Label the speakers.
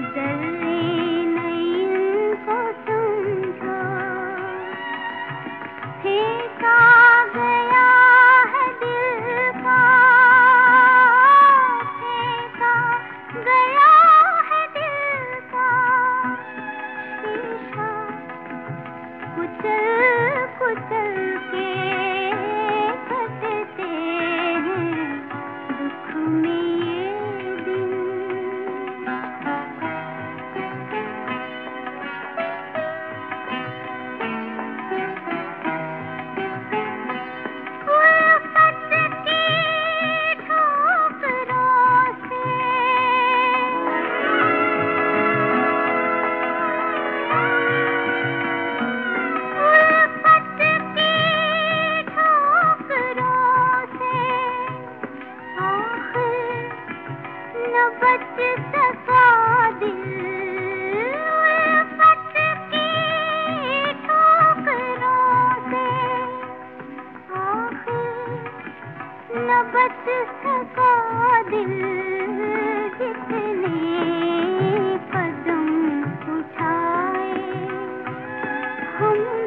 Speaker 1: जल्दी नहीं इनको समझो, फेंका गया है दिल का, फेंका गया है दिल का शीशा, कुचल कुचल के कटते हैं दुख में ये दिन। उल्फत की ठोकरों से, उल्फत की ठोकरों से आखिर न बच सका दिल, उल्फत की ठोकरों से आखिर न बच सका दिल, जितने कदम उठाए हम